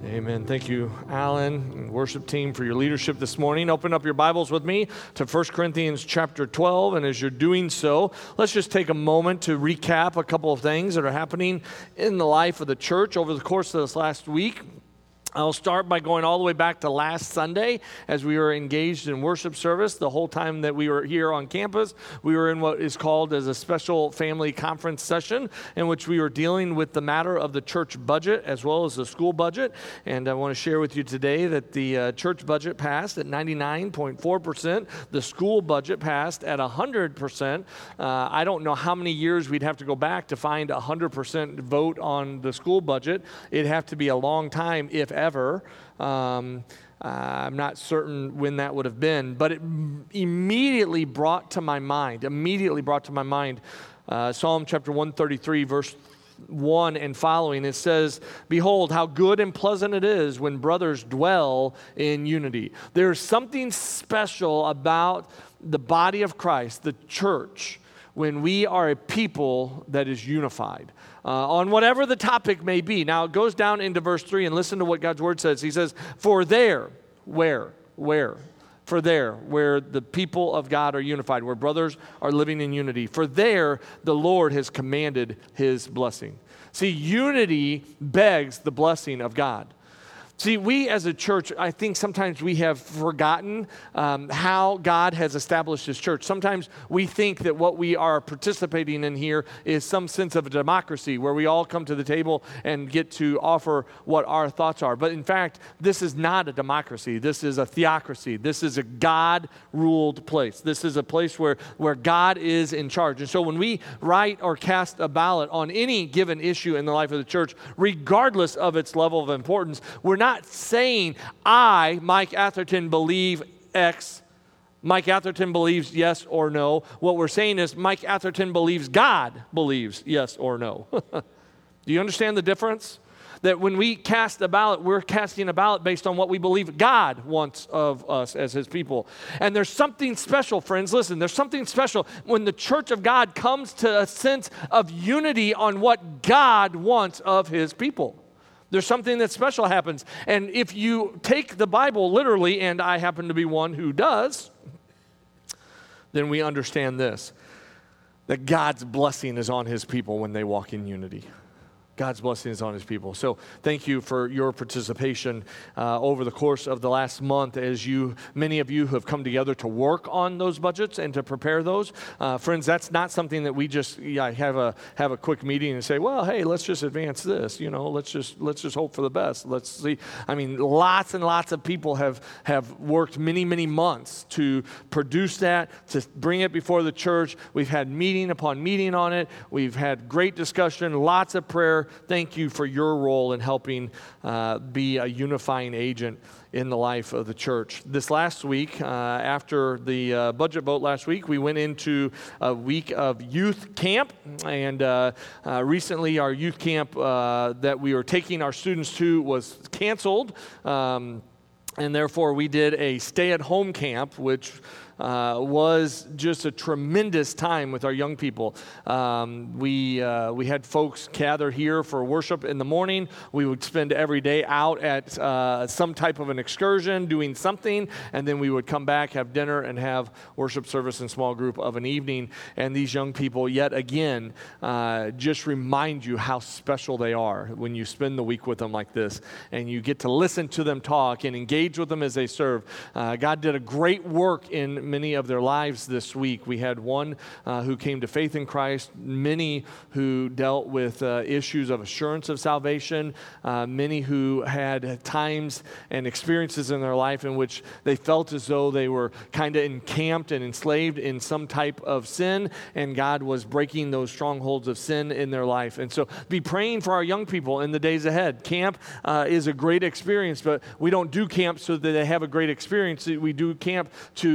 Amen. Thank you, Alan and worship team, for your leadership this morning. Open up your Bibles with me to 1 Corinthians chapter 12. And as you're doing so, let's just take a moment to recap a couple of things that are happening in the life of the church over the course of this last week. I'll start by going all the way back to last Sunday as we were engaged in worship service. The whole time that we were here on campus, we were in what is called as a special family conference session in which we were dealing with the matter of the church budget as well as the school budget. And I want to share with you today that the church budget passed at 99.4%. The school budget passed at 100%. I don't know how many years we'd have to go back to find a 100% vote on the school budget. It'd have to be a long time, if ever. I'm not certain when that would have been, but it immediately brought to my mind Psalm chapter 133, verse 1 and following. It says, "Behold, how good and pleasant it is when brothers dwell in unity." There's something special about the body of Christ, the church, when we are a people that is unified. On whatever the topic may be. Now it goes down into verse 3 and listen to what God's word says. He says, "For there," where? "For there, where the people of God are unified, where brothers are living in unity, for there the Lord has commanded his blessing." See, unity begs the blessing of God. See, we as a church, I think sometimes we have forgotten how God has established his church. Sometimes we think that what we are participating in here is some sense of a democracy where we all come to the table and get to offer what our thoughts are. But in fact, this is not a democracy. This is a theocracy. This is a God-ruled place. This is a place where God is in charge. And so when we write or cast a ballot on any given issue in the life of the church, regardless of its level of importance, we're not saying, I, Mike Atherton, believe X. Mike Atherton believes yes or no. What we're saying is Mike Atherton believes God believes yes or no. Do you understand the difference? That when we cast a ballot, we're casting a ballot based on what we believe God wants of us as his people. And there's something special, friends. Listen, there's something special when the church of God comes to a sense of unity on what God wants of his people. There's something that special happens. And if you take the Bible literally, and I happen to be one who does, then we understand this, that God's blessing is on his people when they walk in unity. God's blessing is on his people. So thank you for your participation over the course of the last month as many of you have come together to work on those budgets and to prepare those. Friends, that's not something that we just have a quick meeting and say, well, hey, let's just advance this. Let's just hope for the best. Let's see. I mean, lots and lots of people have worked many, many months to produce that, to bring it before the church. We've had meeting upon meeting on it. We've had great discussion, lots of prayer. Thank you for your role in helping be a unifying agent in the life of the church. This last week, after the budget vote last week, we went into a week of youth camp. And recently, our youth camp that we were taking our students to was canceled. And therefore, we did a stay-at-home camp, which was just a tremendous time with our young people. We had folks gather here for worship in the morning. We would spend every day out at some type of an excursion doing something, and then we would come back, have dinner, and have worship service in small group of an evening. And these young people, yet again, just remind you how special they are when you spend the week with them like this, and you get to listen to them talk and engage with them as they serve. God did a great work in many of their lives this week. We had one who came to faith in Christ, many who dealt with issues of assurance of salvation, many who had times and experiences in their life in which they felt as though they were kind of encamped and enslaved in some type of sin, and God was breaking those strongholds of sin in their life. And so be praying for our young people in the days ahead. Camp is a great experience, but we don't do camp so that they have a great experience. We do camp to equip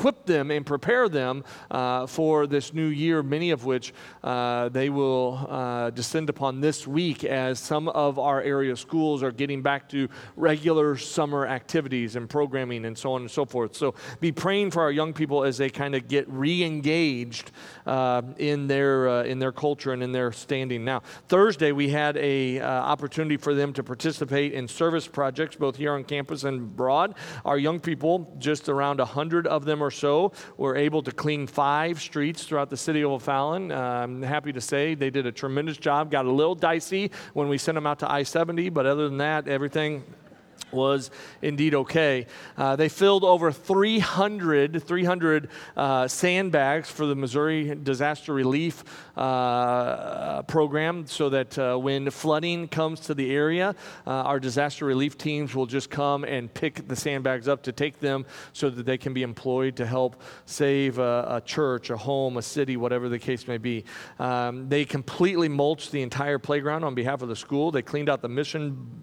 equip them and prepare them for this new year, many of which they will descend upon this week as some of our area schools are getting back to regular summer activities and programming and so on and so forth. So be praying for our young people as they kind of get re-engaged in their culture and in their standing. Now, Thursday we had a opportunity for them to participate in service projects both here on campus and abroad. Our young people, just around 100 of them or so, were able to clean 5 streets throughout the city of O'Fallon. I'm happy to say they did a tremendous job. Got a little dicey when we sent them out to I-70, but other than that, everything was indeed okay. They filled over 300 sandbags for the Missouri Disaster Relief program so that when flooding comes to the area, our disaster relief teams will just come and pick the sandbags up to take them so that they can be employed to help save a church, a home, a city, whatever the case may be. They completely mulched the entire playground on behalf of the school. They cleaned out the mission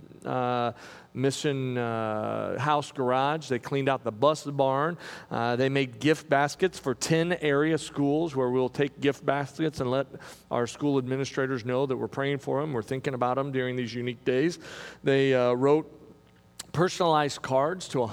house garage. They cleaned out the bus barn. They made gift baskets for 10 area schools where we'll take gift baskets and let our school administrators know that we're praying for them. We're thinking about them during these unique days. They wrote personalized cards to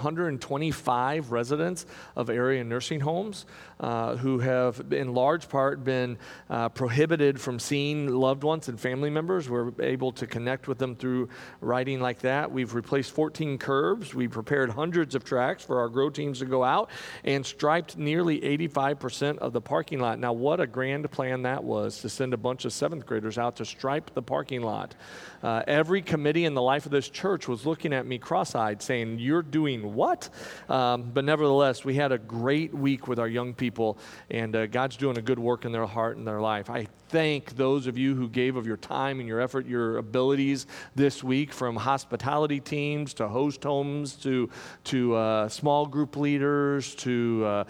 125 residents of area nursing homes who have in large part been prohibited from seeing loved ones and family members. We're able to connect with them through writing like that. We've replaced 14 curbs. We prepared hundreds of tracks for our grow teams to go out and striped nearly 85% of the parking lot. Now, what a grand plan that was to send a bunch of 7th graders out to stripe the parking lot. Every committee in the life of this church was looking at me cross-eyed saying, "You're doing what?" But nevertheless, we had a great week with our young people, and God's doing a good work in their heart and their life. I thank those of you who gave of your time and your effort, your abilities this week, from hospitality teams to host homes to small group leaders to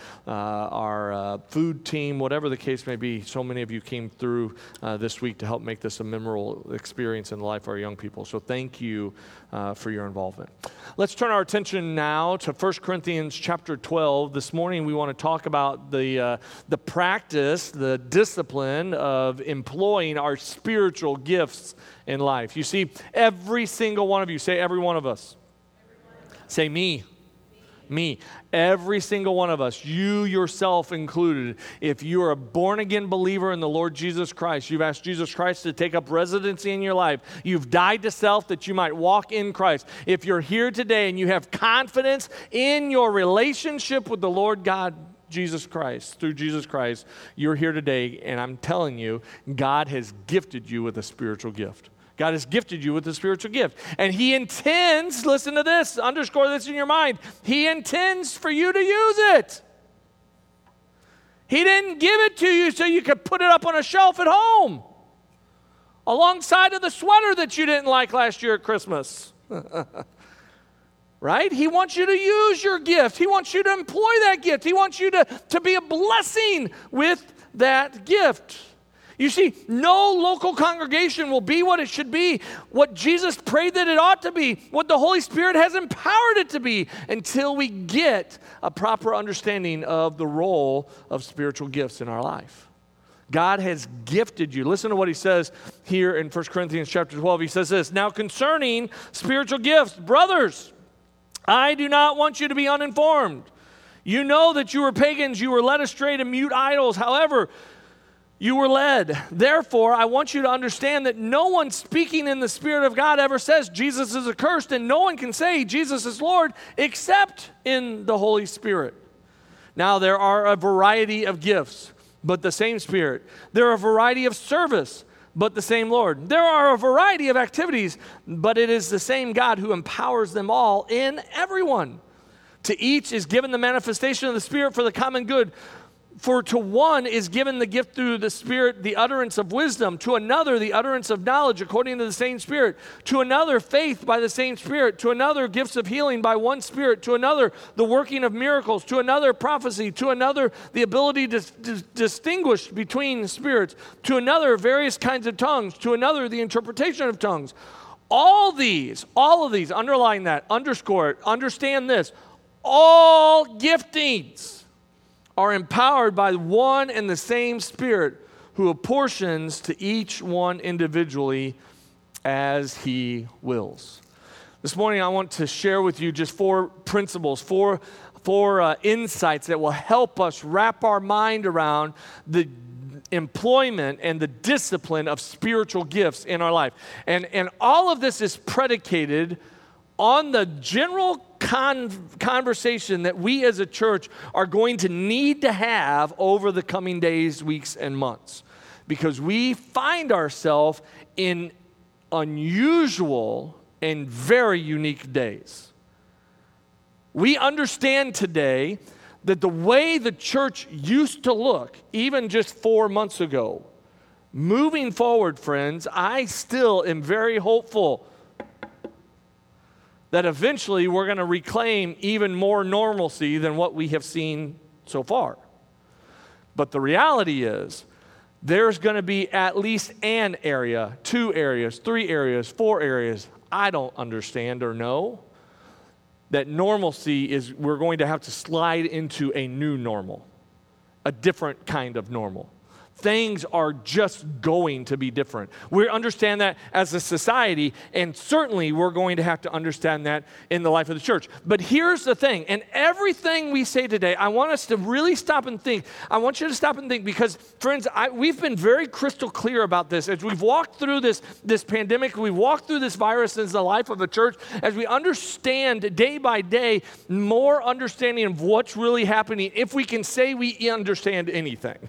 our food team, whatever the case may be. So many of you came through this week to help make this a memorable experience in the life of our young people. So thank you for your involvement. Let's turn our attention now to 1 Corinthians chapter 12. This morning we want to talk about the practice, the discipline of employing our spiritual gifts in life. You see, every single one of you, say every one of us. Say me. Me. Every single one of us, you yourself included, if you're a born-again believer in the Lord Jesus Christ, you've asked Jesus Christ to take up residency in your life, you've died to self that you might walk in Christ. If you're here today and you have confidence in your relationship with the Lord God, Jesus Christ, through Jesus Christ, you're here today, and I'm telling you, God has gifted you with a spiritual gift. God has gifted you with a spiritual gift. And He intends, listen to this, underscore this in your mind, He intends for you to use it. He didn't give it to you so you could put it up on a shelf at home alongside of the sweater that you didn't like last year at Christmas. Right? He wants you to use your gift. He wants you to employ that gift. He wants you to be a blessing with that gift. You see, no local congregation will be what it should be, what Jesus prayed that it ought to be, what the Holy Spirit has empowered it to be, until we get a proper understanding of the role of spiritual gifts in our life. God has gifted you. Listen to what He says here in 1 Corinthians chapter 12. He says this, "Now concerning spiritual gifts, brothers, I do not want you to be uninformed. You know that you were pagans, you were led astray to mute idols. However, you were led. Therefore, I want you to understand that no one speaking in the Spirit of God ever says Jesus is accursed, and no one can say Jesus is Lord except in the Holy Spirit. Now, there are a variety of gifts, but the same Spirit. There are a variety of service, but the same Lord. There are a variety of activities, but it is the same God who empowers them all in everyone. To each is given the manifestation of the Spirit for the common good. For to one is given the gift through the Spirit, the utterance of wisdom. To another, the utterance of knowledge according to the same Spirit. To another, faith by the same Spirit. To another, gifts of healing by one Spirit. To another, the working of miracles. To another, prophecy. To another, the ability to distinguish between spirits. To another, various kinds of tongues. To another, the interpretation of tongues. All of these, underline that, underscore it, understand this. All giftings are empowered by one and the same Spirit who apportions to each one individually as he wills. This morning I want to share with you just four principles, four insights that will help us wrap our mind around the employment and the discipline of spiritual gifts in our life. And all of this is predicated on the general conversation that we as a church are going to need to have over the coming days, weeks, and months. Because we find ourselves in unusual and very unique days. We understand today that the way the church used to look, even just 4 months ago, moving forward, friends, I still am very hopeful that eventually we're going to reclaim even more normalcy than what we have seen so far. But the reality is, there's going to be at least an area, 2 areas, 3 areas, 4 areas I don't understand or know, that normalcy is we're going to have to slide into a new normal, a different kind of normal. Things are just going to be different. We understand that as a society, and certainly we're going to have to understand that in the life of the church. But here's the thing, and everything we say today, I want us to really stop and think. I want you to stop and think because, friends, we've been very crystal clear about this. As we've walked through this pandemic, we've walked through this virus in the life of the church, as we understand day by day more understanding of what's really happening, if we can say we understand anything.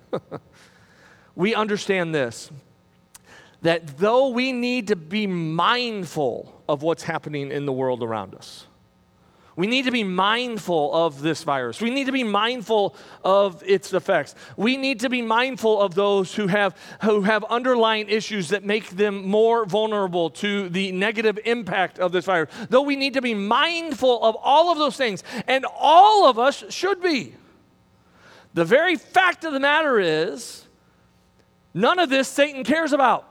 We understand this, that though we need to be mindful of what's happening in the world around us, we need to be mindful of this virus. We need to be mindful of its effects. We need to be mindful of those who have underlying issues that make them more vulnerable to the negative impact of this virus. Though we need to be mindful of all of those things, and all of us should be. The very fact of the matter is, none of this Satan cares about.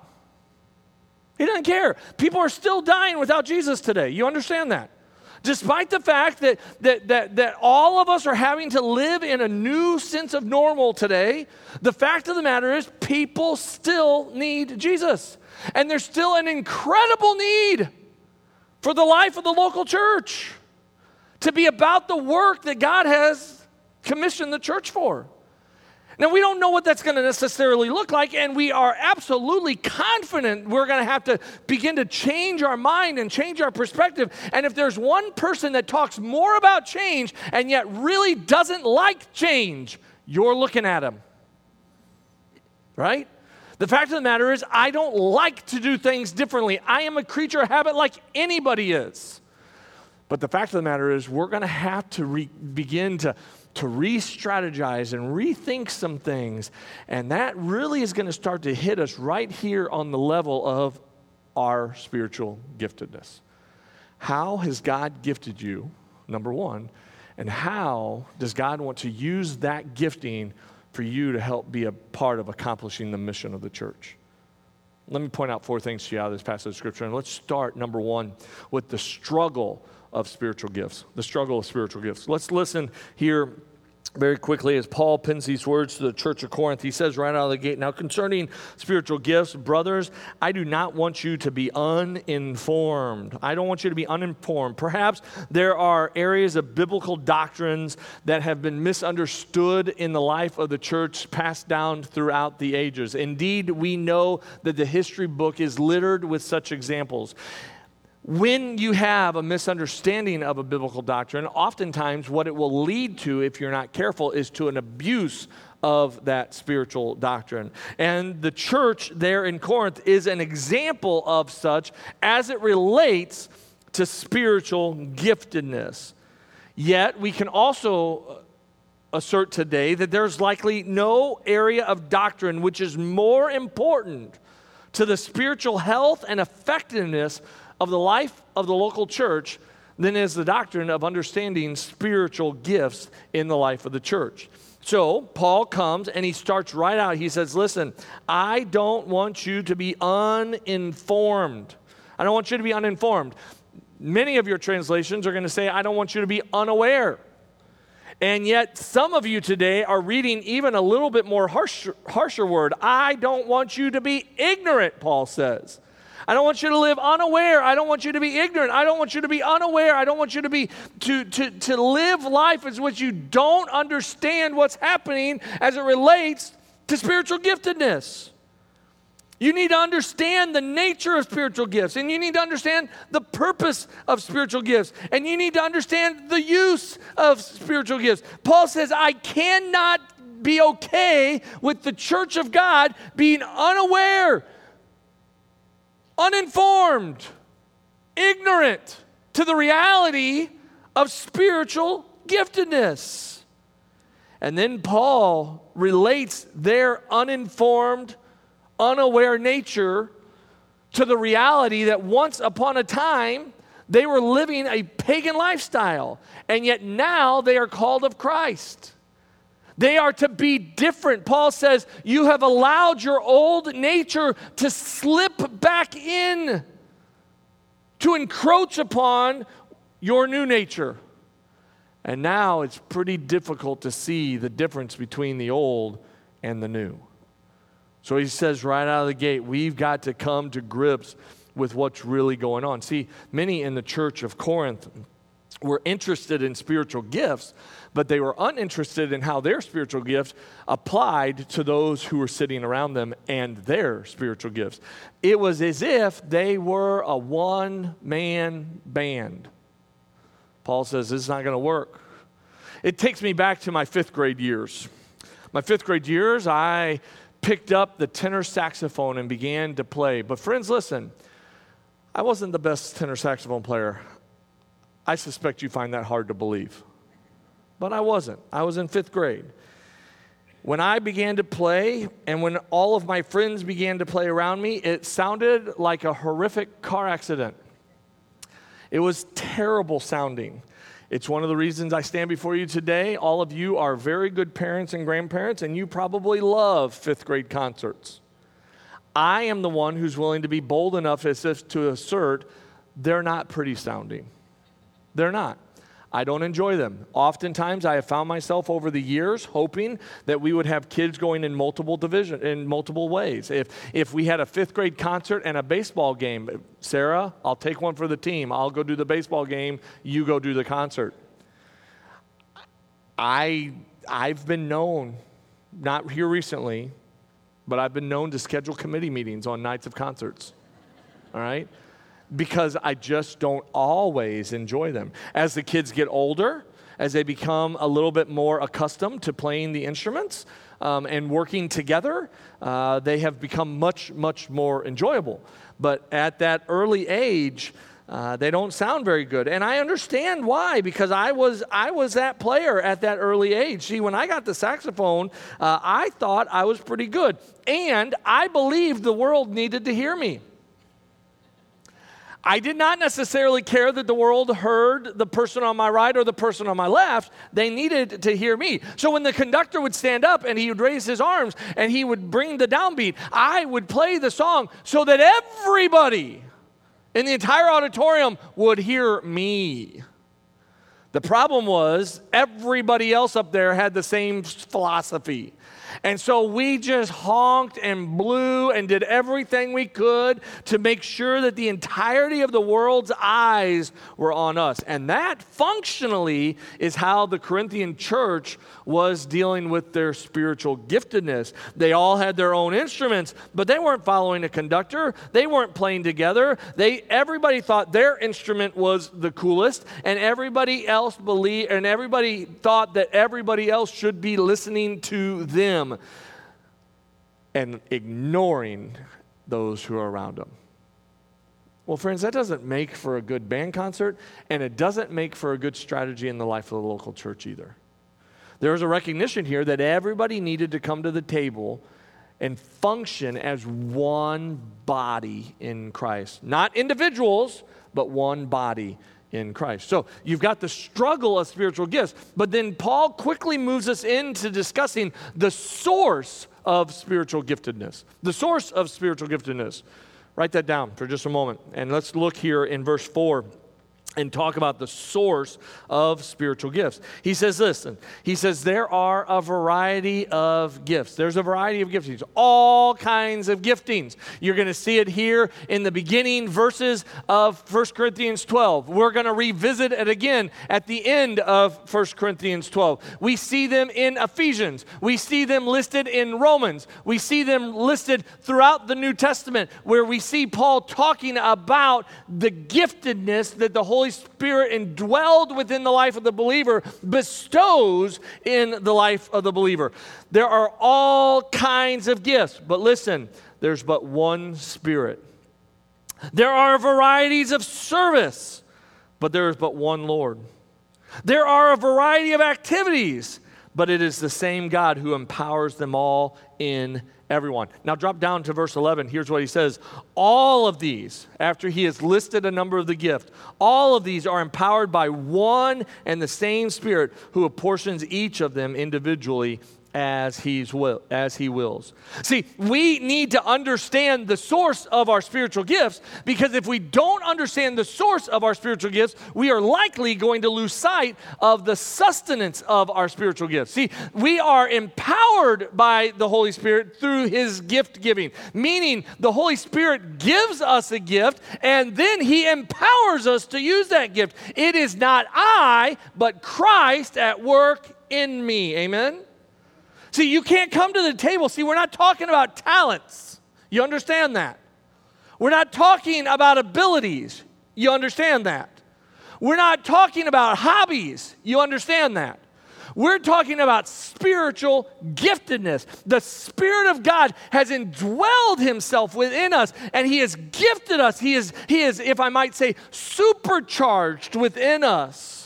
He doesn't care. People are still dying without Jesus today. You understand that? Despite the fact that all of us are having to live in a new sense of normal today, the fact of the matter is people still need Jesus. And there's still an incredible need for the life of the local church to be about the work that God has commissioned the church for. Now, we don't know what that's going to necessarily look like, and we are absolutely confident we're going to have to begin to change our mind and change our perspective. And if there's one person that talks more about change and yet really doesn't like change, you're looking at him. Right? The fact of the matter is, I don't like to do things differently. I am a creature of habit like anybody is. But the fact of the matter is, we're going to have to begin to re-strategize and rethink some things. And that really is going to start to hit us right here on the level of our spiritual giftedness. How has God gifted you, number one, and how does God want to use that gifting for you to help be a part of accomplishing the mission of the church? Let me point out 4 things to you out of this passage of Scripture. And let's start, number 1, with the struggle of spiritual gifts. The struggle of spiritual gifts. Let's listen here very quickly as Paul pens these words to the church of Corinth. He says right out of the gate, "Now concerning spiritual gifts, brothers, I do not want you to be uninformed." I don't want you to be uninformed. Perhaps there are areas of biblical doctrines that have been misunderstood in the life of the church, passed down throughout the ages. Indeed, we know that the history book is littered with such examples. When you have a misunderstanding of a biblical doctrine, oftentimes what it will lead to, if you're not careful, is to an abuse of that spiritual doctrine. And the church there in Corinth is an example of such as it relates to spiritual giftedness. Yet, we can also assert today that there's likely no area of doctrine which is more important to the spiritual health and effectiveness of the life of the local church than is the doctrine of understanding spiritual gifts in the life of the church. So Paul comes and he starts right out. He says, listen, I don't want you to be uninformed. I don't want you to be uninformed. Many of your translations are going to say, I don't want you to be unaware. And yet some of you today are reading even a little bit more harsher word. I don't want you to be ignorant, Paul says. I don't want you to live unaware. I don't want you to be ignorant. I don't want you to be unaware. I don't want you to be to live life as which you don't understand what's happening as it relates to spiritual giftedness. You need to understand the nature of spiritual gifts, and you need to understand the purpose of spiritual gifts, and you need to understand the use of spiritual gifts. Paul says, I cannot be okay with the church of God being unaware, uninformed, ignorant to the reality of spiritual giftedness. And then Paul relates their uninformed, unaware nature to the reality that once upon a time they were living a pagan lifestyle, and yet now they are called of Christ. They are to be different. Paul says, you have allowed your old nature to slip back in, to encroach upon your new nature. And now it's pretty difficult to see the difference between the old and the new. So he says right out of the gate, we've got to come to grips with what's really going on. See, many in the church of Corinth were interested in spiritual gifts, but they were uninterested in how their spiritual gifts applied to those who were sitting around them and their spiritual gifts. It was as if they were a one-man band. Paul says, this is not going to work. It takes me back to my fifth grade years. My fifth grade years, I picked up the tenor saxophone and began to play. But friends, listen, I wasn't the best tenor saxophone player. I suspect you find that hard to believe. But I wasn't. I was in fifth grade. When I began to play, and when all of my friends began to play around me, it sounded like a horrific car accident. It was terrible sounding. It's one of the reasons I stand before you today. All of you are very good parents and grandparents, and you probably love fifth grade concerts. I am the one who's willing to be bold enough as if to assert they're not pretty sounding. They're not. I don't enjoy them. Oftentimes, I have found myself over the years hoping that we would have kids going in multiple ways. If we had a fifth grade concert and a baseball game, Sarah, I'll take one for the team. I'll go do the baseball game. You go do the concert. I've been known, not here recently, but I've been known to schedule committee meetings on nights of concerts. All right? Because I just don't always enjoy them. As the kids get older, as they become a little bit more accustomed to playing the instruments and working together, they have become much, much more enjoyable. But at that early age, they don't sound very good. And I understand why, because I was that player at that early age. See, when I got the saxophone, I thought I was pretty good. And I believed the world needed to hear me. I did not necessarily care that the world heard the person on my right or the person on my left. They needed to hear me. So when the conductor would stand up and he would raise his arms and he would bring the downbeat, I would play the song so that everybody in the entire auditorium would hear me. The problem was everybody else up there had the same philosophy. And so we just honked and blew and did everything we could to make sure that the entirety of the world's eyes were on us. And that functionally is how the Corinthian church was dealing with their spiritual giftedness. They all had their own instruments, but they weren't following a conductor. They weren't playing together. Everybody thought their instrument was the coolest, and everybody thought that everybody else should be listening to them and ignoring those who are around them. Well, friends, that doesn't make for a good band concert, and it doesn't make for a good strategy in the life of the local church either. There was a recognition here that everybody needed to come to the table and function as one body in Christ. Not individuals, but one body in Christ. So you've got the struggle of spiritual gifts, but then Paul quickly moves us into discussing the source of spiritual giftedness. The source of spiritual giftedness. Write that down for just a moment. And let's look here in verse 4. and talk about the source of spiritual gifts. He says, listen, he says, there are a variety of gifts. There's a variety of giftings, all kinds of giftings. You're going to see it here in the beginning verses of 1 Corinthians 12. We're going to revisit it again at the end of 1 Corinthians 12. We see them in Ephesians. We see them listed in Romans. We see them listed throughout the New Testament, where we see Paul talking about the giftedness that the Holy Spirit indwelled within the life of the believer bestows in the life of the believer. There are all kinds of gifts, but listen, there's but one Spirit. There are varieties of service, but there is but one Lord. There are a variety of activities, but it is the same God who empowers them all in everyone. Now drop down to verse 11. Here's what he says. All of these, after he has listed a number of the gifts, all of these are empowered by one and the same Spirit who apportions each of them individually as he wills. See, we need to understand the source of our spiritual gifts, because if we don't understand the source of our spiritual gifts, we are likely going to lose sight of the sustenance of our spiritual gifts. See, we are empowered by the Holy Spirit through his gift giving, meaning the Holy Spirit gives us a gift and then he empowers us to use that gift. It is not I, but Christ at work in me. Amen? See, you can't come to the table. See, we're not talking about talents. You understand that? We're not talking about abilities. You understand that? We're not talking about hobbies. You understand that? We're talking about spiritual giftedness. The Spirit of God has indwelled himself within us, and he has gifted us. He is, if I might say, supercharged within us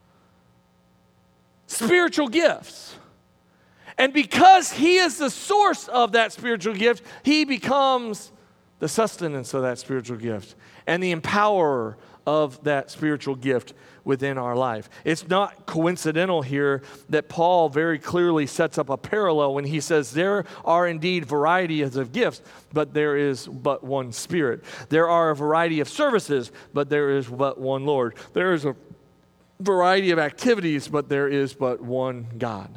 spiritual gifts. And because he is the source of that spiritual gift, he becomes the sustenance of that spiritual gift and the empowerer of that spiritual gift within our life. It's not coincidental here that Paul very clearly sets up a parallel when he says there are indeed varieties of gifts, but there is but one Spirit. There are a variety of services, but there is but one Lord. There is a variety of activities, but there is but one God.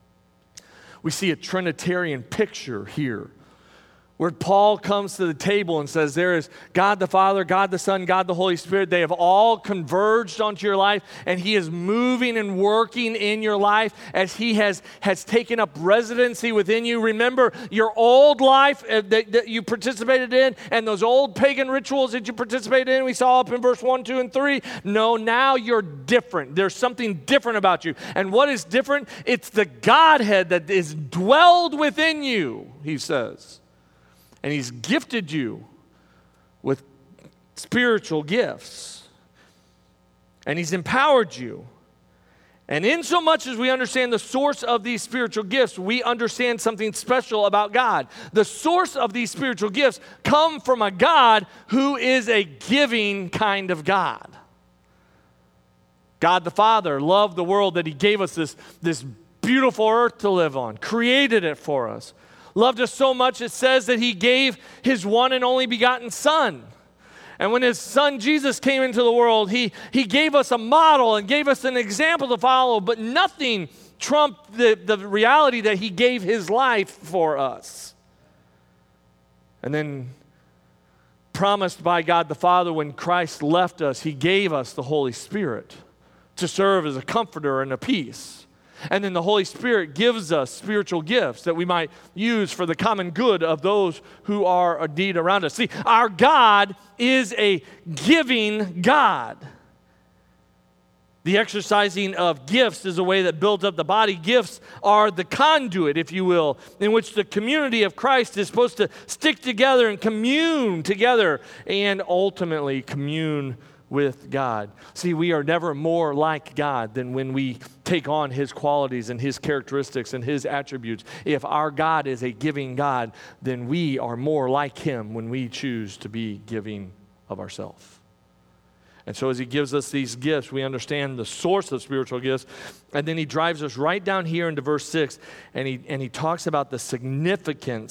We see a Trinitarian picture here, where Paul comes to the table and says there is God the Father, God the Son, God the Holy Spirit. They have all converged onto your life, and he is moving and working in your life as he has taken up residency within you. Remember your old life that you participated in, and those old pagan rituals that you participated in, we saw up in verse 1, 2, and 3. No, now you're different. There's something different about you. And what is different? It's the Godhead that is dwelled within you, he says. And he's gifted you with spiritual gifts. And he's empowered you. And in so much as we understand the source of these spiritual gifts, we understand something special about God. The source of these spiritual gifts come from a God who is a giving kind of God. God the Father loved the world that he gave us this beautiful earth to live on, created it for us. Loved us so much, it says that he gave his one and only begotten Son. And when his Son Jesus came into the world, he gave us a model and gave us an example to follow, but nothing trumped the reality that he gave his life for us. And then promised by God the Father, when Christ left us, he gave us the Holy Spirit to serve as a comforter and a peace. And then the Holy Spirit gives us spiritual gifts that we might use for the common good of those who are indeed around us. See, our God is a giving God. The exercising of gifts is a way that builds up the body. Gifts are the conduit, if you will, in which the community of Christ is supposed to stick together and commune together and ultimately commune with God. See, we are never more like God than when we take on his qualities and his characteristics and his attributes. If our God is a giving God, then we are more like him when we choose to be giving of ourselves. And so as he gives us these gifts, we understand the source of spiritual gifts. And then he drives us right down here into verse 6, and he talks about the significance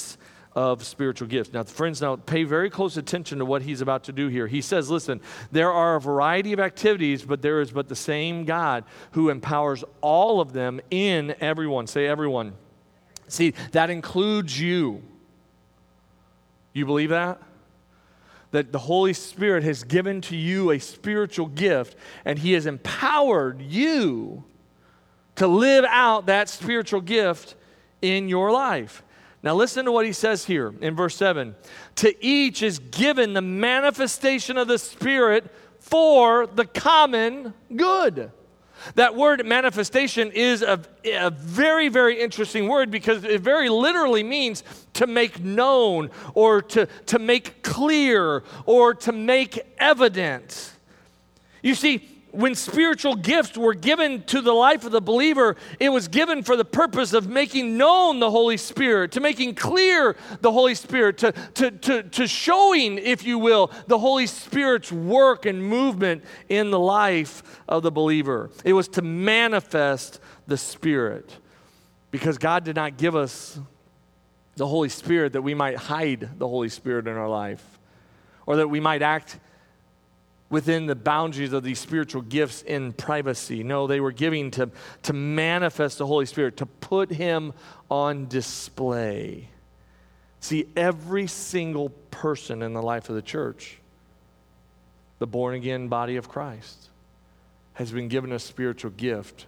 of spiritual gifts. Now, friends, pay very close attention to what he's about to do here. He says, listen, there are a variety of activities, but there is but the same God who empowers all of them in everyone. Say everyone. See, that includes you. You believe that? That the Holy Spirit has given to you a spiritual gift, and he has empowered you to live out that spiritual gift in your life. Now listen to what he says here in verse 7. To each is given the manifestation of the Spirit for the common good. That word manifestation is a very, very interesting word because it very literally means to make known or to make clear or to make evident. You see, when spiritual gifts were given to the life of the believer, it was given for the purpose of making known the Holy Spirit, to making clear the Holy Spirit, to showing, if you will, the Holy Spirit's work and movement in the life of the believer. It was to manifest the Spirit, because God did not give us the Holy Spirit that we might hide the Holy Spirit in our life, or that we might act within the boundaries of these spiritual gifts in privacy. No, they were giving to manifest the Holy Spirit, to put him on display. See, every single person in the life of the church, the born-again body of Christ, has been given a spiritual gift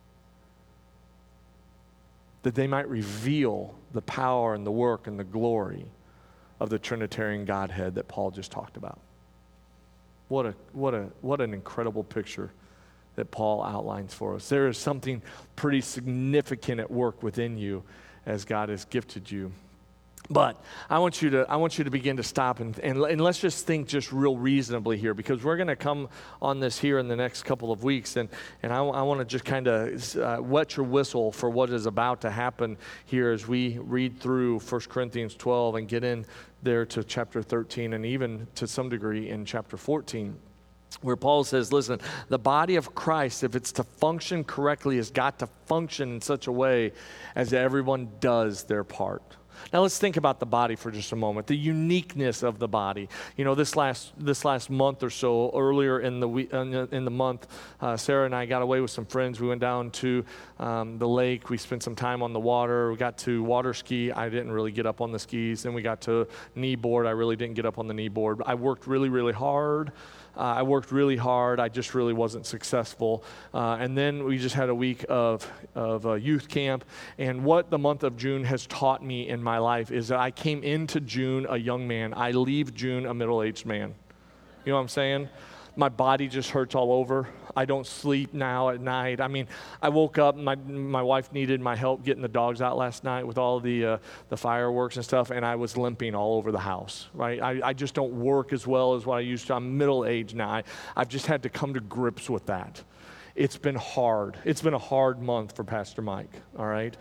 that they might reveal the power and the work and the glory of the Trinitarian Godhead that Paul just talked about. What an incredible picture that Paul outlines for us. There is something pretty significant at work within you as God has gifted you. But I want you to begin to stop and let's just think just real reasonably here, because we're going to come on this here in the next couple of weeks, and I want to just kind of wet your whistle for what is about to happen here as we read through 1 Corinthians 12 and get in there to chapter 13 and even to some degree in chapter 14. Where Paul says, listen, the body of Christ, if it's to function correctly, has got to function in such a way as everyone does their part. Now let's think about the body for just a moment, the uniqueness of the body. You know, this last month or so, earlier in the month, Sarah and I got away with some friends. We went down to the lake. We spent some time on the water. We got to water ski. I didn't really get up on the skis. Then we got to knee board. I really didn't get up on the knee board. I worked really, really hard. I just really wasn't successful. And then we just had a week of youth camp. And what the month of June has taught me in my life is that I came into June a young man. I leave June a middle-aged man. You know what I'm saying? My body just hurts all over. I don't sleep now at night. I mean, I woke up, my wife needed my help getting the dogs out last night with all the fireworks and stuff, and I was limping all over the house, right? I just don't work as well as what I used to. I'm middle-aged now. I've just had to come to grips with that. It's been hard. It's been a hard month for Pastor Mike, all right?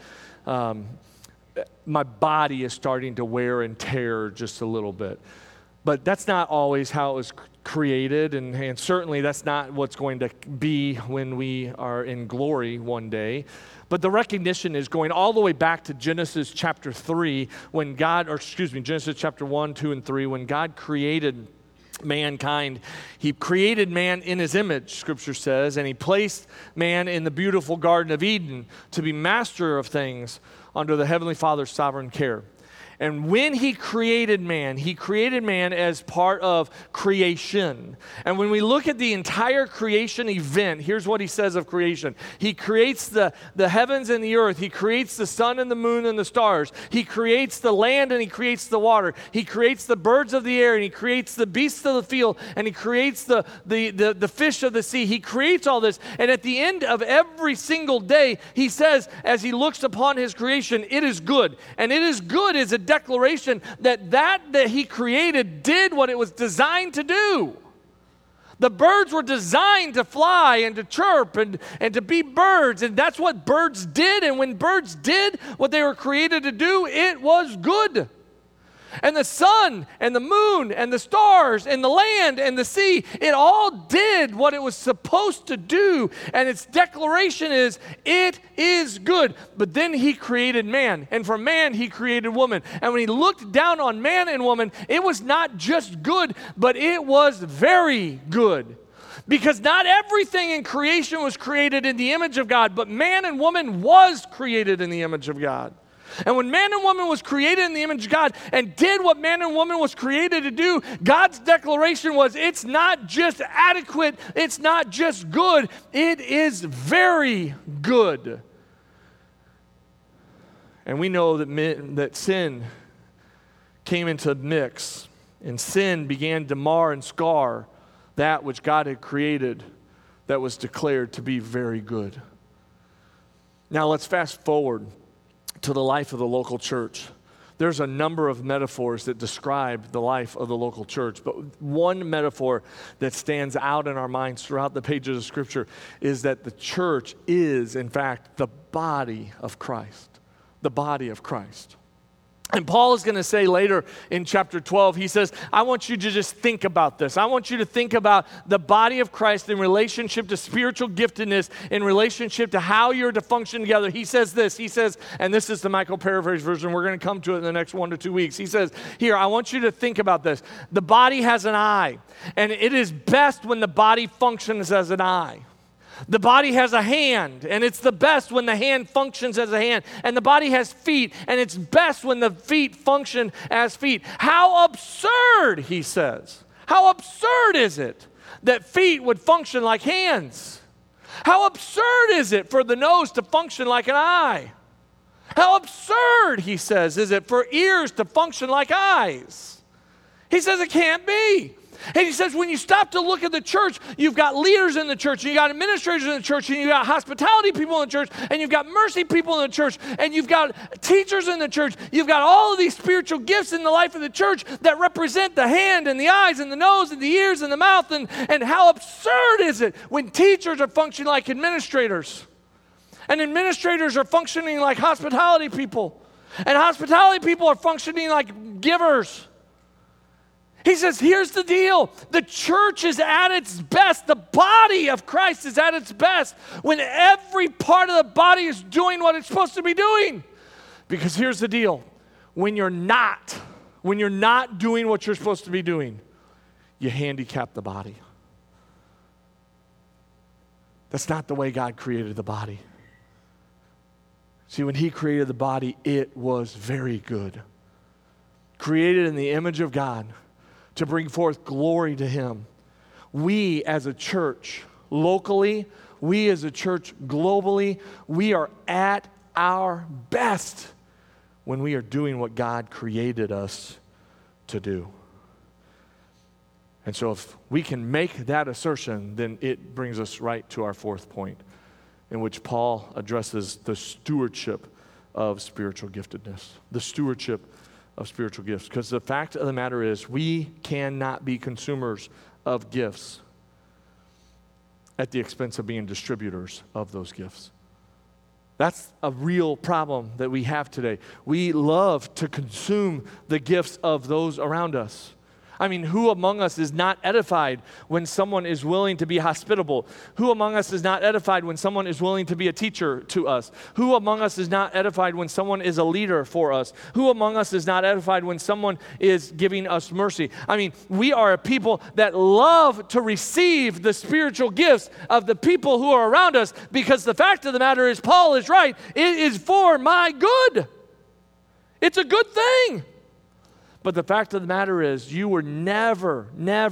My body is starting to wear and tear just a little bit. But that's not always how it was created, and certainly that's not what's going to be when we are in glory one day. But the recognition is going all the way back to Genesis chapter 3, Genesis chapter 1, 2, and 3, when God created mankind. He created man in his image, Scripture says, and he placed man in the beautiful Garden of Eden to be master of things under the Heavenly Father's sovereign care. And when he created man as part of creation. And when we look at the entire creation event, here's what he says of creation. He creates the heavens and the earth. He creates the sun and the moon and the stars. He creates the land and he creates the water. He creates the birds of the air and he creates the beasts of the field and he creates the fish of the sea. He creates all this. And at the end of every single day, he says, as he looks upon his creation, it is good. And it is good is a declaration that he created did what it was designed to do. The birds were designed to fly and to chirp and to be birds, and that's what birds did. And when birds did what they were created to do, it was good. And the sun and the moon and the stars and the land and the sea, it all did what it was supposed to do. And its declaration is, it is good. But then he created man, and from man he created woman. And when he looked down on man and woman, it was not just good, but it was very good. Because not everything in creation was created in the image of God, but man and woman was created in the image of God. And when man and woman was created in the image of God and did what man and woman was created to do, God's declaration was, it's not just adequate, it's not just good, it is very good. And we know that sin came into the mix, and sin began to mar and scar that which God had created that was declared to be very good. Now let's fast forward to the life of the local church. There's a number of metaphors that describe the life of the local church, but one metaphor that stands out in our minds throughout the pages of Scripture is that the church is, in fact, the body of Christ. The body of Christ. And Paul is going to say later in chapter 12, he says, I want you to just think about this. I want you to think about the body of Christ in relationship to spiritual giftedness, in relationship to how you're to function together. He says this, and this is the Michael paraphrase version. We're going to come to it in the next 1 to 2 weeks. He says, here, I want you to think about this. The body has an eye, and it is best when the body functions as an eye. The body has a hand, and it's the best when the hand functions as a hand. And the body has feet, and it's best when the feet function as feet. How absurd, he says. How absurd is it that feet would function like hands? How absurd is it for the nose to function like an eye? How absurd, he says, is it for ears to function like eyes? He says it can't be. And he says when you stop to look at the church, you've got leaders in the church, and you've got administrators in the church, and you've got hospitality people in the church, and you've got mercy people in the church, and you've got teachers in the church. You've got all of these spiritual gifts in the life of the church that represent the hand and the eyes and the nose and the ears and the mouth. And how absurd is it when teachers are functioning like administrators, and administrators are functioning like hospitality people, and hospitality people are functioning like givers. He says, here's the deal. The church is at its best. The body of Christ is at its best when every part of the body is doing what it's supposed to be doing. Because here's the deal. When you're not doing what you're supposed to be doing, you handicap the body. That's not the way God created the body. See, when he created the body, it was very good. Created in the image of God, to bring forth glory to him. We as a church locally, we as a church globally, we are at our best when we are doing what God created us to do. And so if we can make that assertion, then it brings us right to our fourth point, in which Paul addresses the stewardship of spiritual giftedness. The stewardship of spiritual gifts. Because the fact of the matter is, we cannot be consumers of gifts at the expense of being distributors of those gifts. That's a real problem that we have today. We love to consume the gifts of those around us. I mean, who among us is not edified when someone is willing to be hospitable? Who among us is not edified when someone is willing to be a teacher to us? Who among us is not edified when someone is a leader for us? Who among us is not edified when someone is giving us mercy? I mean, we are a people that love to receive the spiritual gifts of the people who are around us, because the fact of the matter is, Paul is right. It is for my good. It's a good thing. But the fact of the matter is, you were never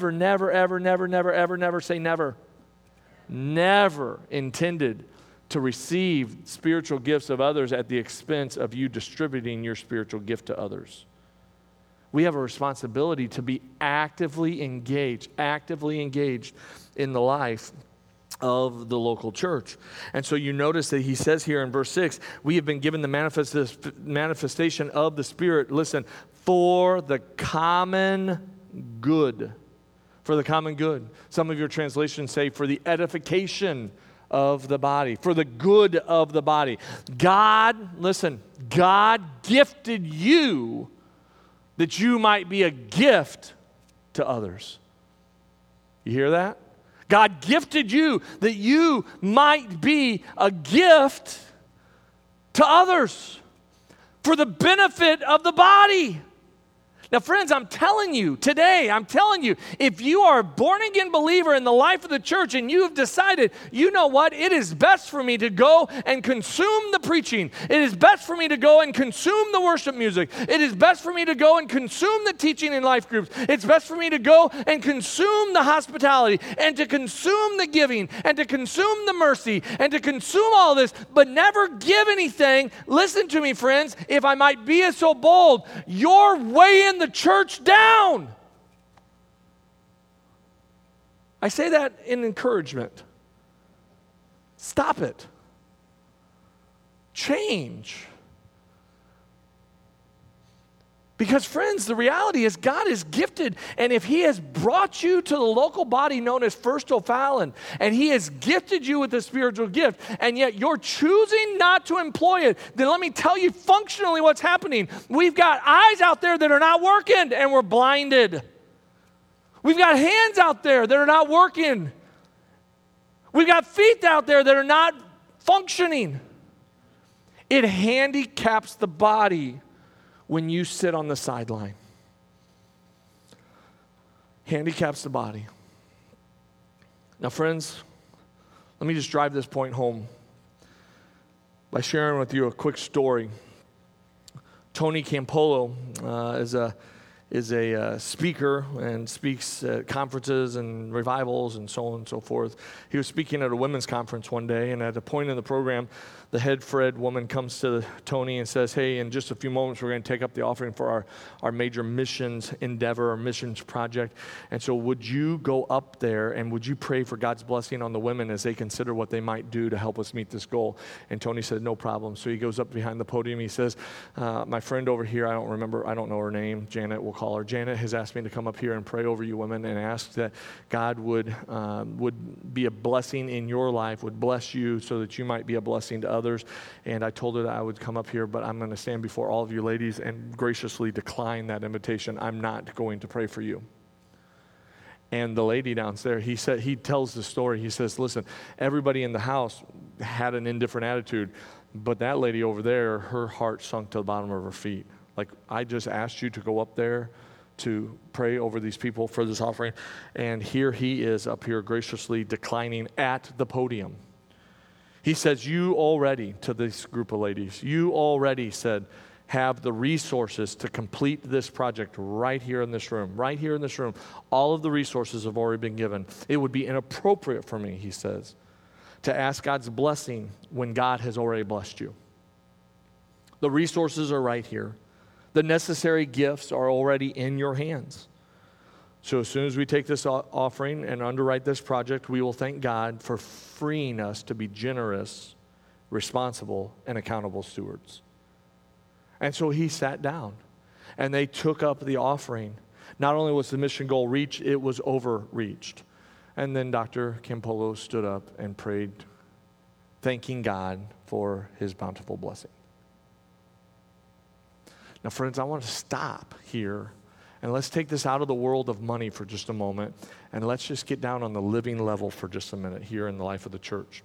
intended to receive spiritual gifts of others at the expense of you distributing your spiritual gift to others. We have a responsibility to be actively engaged in the life of the local church. And so you notice that he says here in verse 6, we have been given the manifestation of the Spirit, listen, for the common good. For the common good. Some of your translations say for the edification of the body, for the good of the body. God gifted you that you might be a gift to others. You hear that? God gifted you that you might be a gift to others for the benefit of the body. Now, friends, I'm telling you today, if you are a born-again believer in the life of the church and you have decided, you know what, it is best for me to go and consume the preaching. It is best for me to go and consume the worship music. It is best for me to go and consume the teaching in life groups. It's best for me to go and consume the hospitality and to consume the giving and to consume the mercy and to consume all this, but never give anything. Listen to me, friends, if I might be so bold, you're weighing the church down. I say that in encouragement. Stop it. Change. Because, friends, the reality is God is gifted, and if He has brought you to the local body known as First O'Fallon, and He has gifted you with a spiritual gift, and yet you're choosing not to employ it, then let me tell you functionally what's happening. We've got eyes out there that are not working, and we're blinded. We've got hands out there that are not working. We've got feet out there that are not functioning. It handicaps the body when you sit on the sideline. Handicaps the body. Now, friends, let me just drive this point home by sharing with you a quick story. Tony Campolo is a speaker and speaks at conferences and revivals and so on and so forth. He was speaking at a women's conference one day, and at a point in the program, the head Fred woman comes to Tony and says, hey, in just a few moments, we're going to take up the offering for our major missions endeavor, our missions project. And so would you go up there and would you pray for God's blessing on the women as they consider what they might do to help us meet this goal? And Tony said, no problem. So he goes up behind the podium. He says, my friend over here, I don't know her name, Janet, we'll call her. Janet has asked me to come up here and pray over you women and ask that God would be a blessing in your life, would bless you so that you might be a blessing to others. And I told her that I would come up here, but I'm going to stand before all of you ladies and graciously decline that invitation. I'm not going to pray for you. And the lady downstairs, he tells the story. He says, listen, everybody in the house had an indifferent attitude, but that lady over there, her heart sunk to the bottom of her feet. Like, I just asked you to go up there to pray over these people for this offering, and here he is up here graciously declining at the podium. He says, you already, to this group of ladies, you already said, have the resources to complete this project right here in this room. Right here in this room. All of the resources have already been given. It would be inappropriate for me, he says, to ask God's blessing when God has already blessed you. The resources are right here. The necessary gifts are already in your hands. So as soon as we take this offering and underwrite this project, we will thank God for freeing us to be generous, responsible, and accountable stewards. And so he sat down, and they took up the offering. Not only was the mission goal reached, it was overreached. And then Dr. Campolo stood up and prayed, thanking God for his bountiful blessing. Now, friends, I want to stop here, and let's take this out of the world of money for just a moment, and let's just get down on the living level for just a minute here in the life of the church.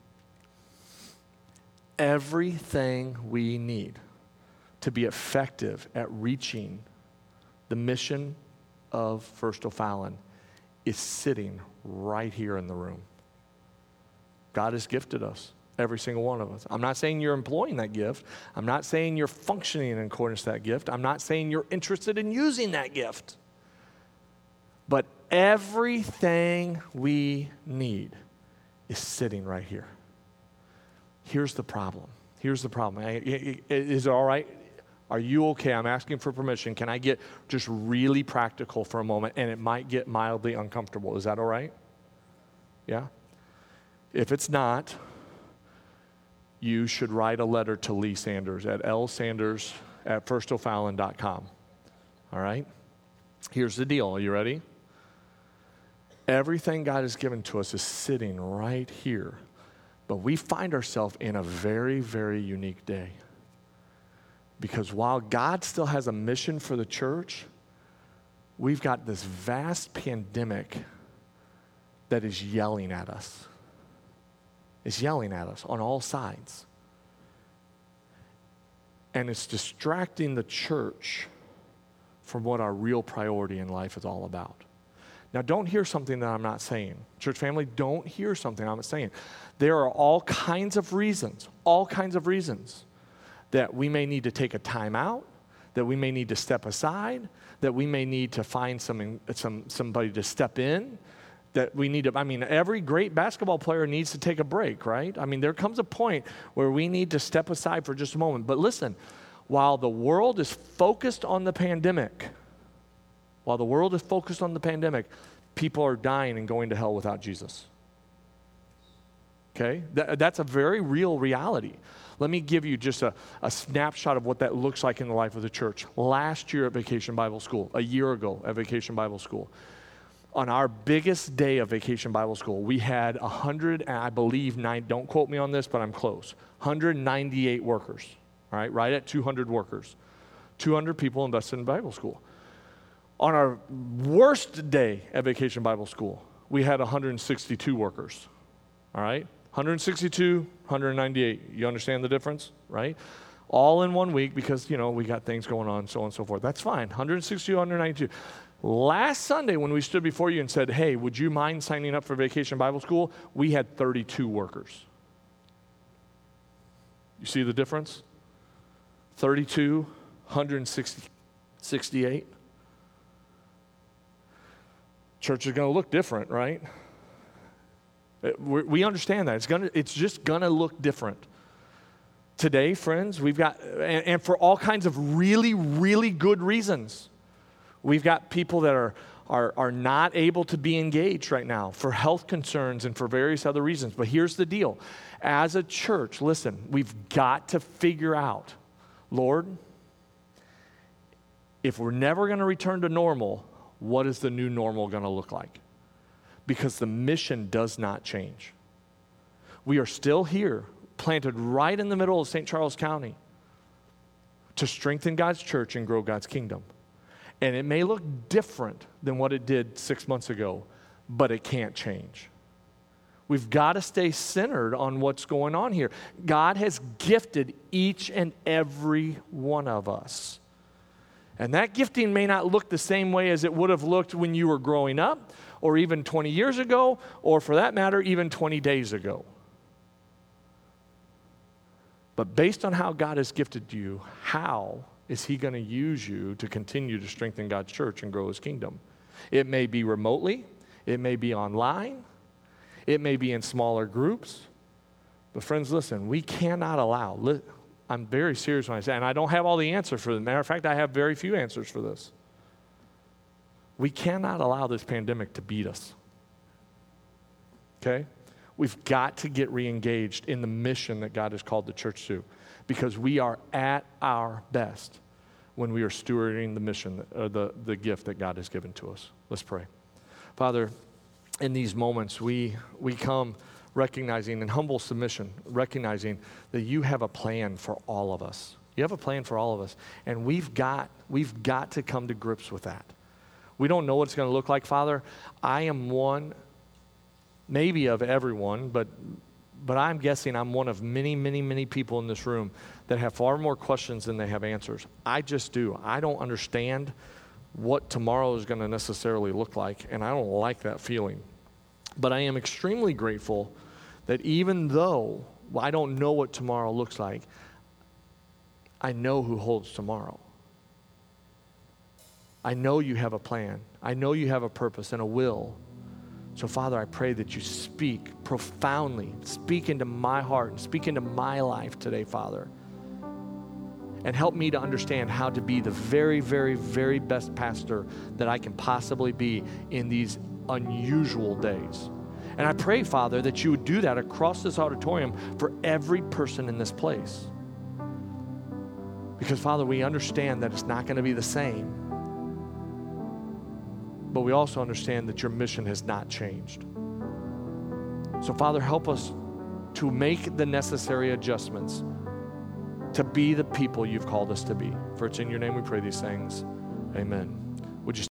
Everything we need to be effective at reaching the mission of First O'Fallon is sitting right here in the room. God has gifted us. Every single one of us. I'm not saying you're employing that gift. I'm not saying you're functioning in accordance to that gift. I'm not saying you're interested in using that gift. But everything we need is sitting right here. Here's the problem. Is it all right? Are you okay? I'm asking for permission. Can I get just really practical for a moment? And it might get mildly uncomfortable. Is that all right? Yeah? If it's not, you should write a letter to Lee Sanders at lsanders@firstofallon.com. All right? Here's the deal. Are you ready? Everything God has given to us is sitting right here. But we find ourselves in a very, very unique day. Because while God still has a mission for the church, we've got this vast pandemic that is yelling at us. It's yelling at us on all sides. And it's distracting the church from what our real priority in life is all about. Now, don't hear something that I'm not saying. Church family, don't hear something I'm not saying. There are all kinds of reasons that we may need to take a time out, that we may need to step aside, that we may need to find somebody to step in, that we need to, every great basketball player needs to take a break, right? There comes a point where we need to step aside for just a moment. But listen, while the world is focused on the pandemic, people are dying and going to hell without Jesus. Okay? That's a very real reality. Let me give you just a snapshot of what that looks like in the life of the church. Last year at Vacation Bible School, a year ago at Vacation Bible School, on our biggest day of Vacation Bible School, we had 100, don't quote me on this, but I'm close, 198 workers, all right at 200 workers. 200 people invested in Bible school. On our worst day at Vacation Bible School, we had 162 workers, all right? 162, 198. You understand the difference, right? All in 1 week because, we got things going on, so on and so forth. That's fine. 162, 192. Last Sunday when we stood before you and said, hey, would you mind signing up for Vacation Bible School? We had 32 workers. You see the difference? 32, 168. Church is going to look different, right? We understand that. It's just going to look different. Today, friends, we've got, and for all kinds of really, really good reasons, we've got people that are not able to be engaged right now for health concerns and for various other reasons. But here's the deal. As a church, listen, we've got to figure out, Lord, if we're never going to return to normal, what is the new normal going to look like? Because the mission does not change. We are still here, planted right in the middle of St. Charles County to strengthen God's church and grow God's kingdom. And it may look different than what it did 6 months ago, but it can't change. We've got to stay centered on what's going on here. God has gifted each and every one of us. And that gifting may not look the same way as it would have looked when you were growing up, or even 20 years ago, or for that matter, even 20 days ago. But based on how God has gifted you, how is He going to use you to continue to strengthen God's church and grow His kingdom? It may be remotely, it may be online, it may be in smaller groups. But friends, listen, we cannot allow, I'm very serious when I say, and I don't have all the answers for this. Matter of fact, I have very few answers for this. We cannot allow this pandemic to beat us. Okay? We've got to get re-engaged in the mission that God has called the church to, because we are at our best when we are stewarding the mission, the gift that God has given to us. Let's pray. Father, in these moments, we come recognizing in humble submission, recognizing that you have a plan for all of us. You have a plan for all of us, and we've got to come to grips with that. We don't know what it's going to look like, Father. I am one, maybe of everyone, but I'm guessing I'm one of many, many, many people in this room that have far more questions than they have answers. I just do. I don't understand what tomorrow is going to necessarily look like, and I don't like that feeling. But I am extremely grateful that even though I don't know what tomorrow looks like, I know who holds tomorrow. I know you have a plan. I know you have a purpose and a will. So, Father, I pray that you speak profoundly, speak into my heart and speak into my life today, Father. And help me to understand how to be the very, very, very best pastor that I can possibly be in these unusual days. And I pray, Father, that you would do that across this auditorium for every person in this place. Because, Father, we understand that it's not going to be the same. But we also understand that your mission has not changed. So, Father, help us to make the necessary adjustments to be the people you've called us to be. For it's in your name we pray these things. Amen. Would you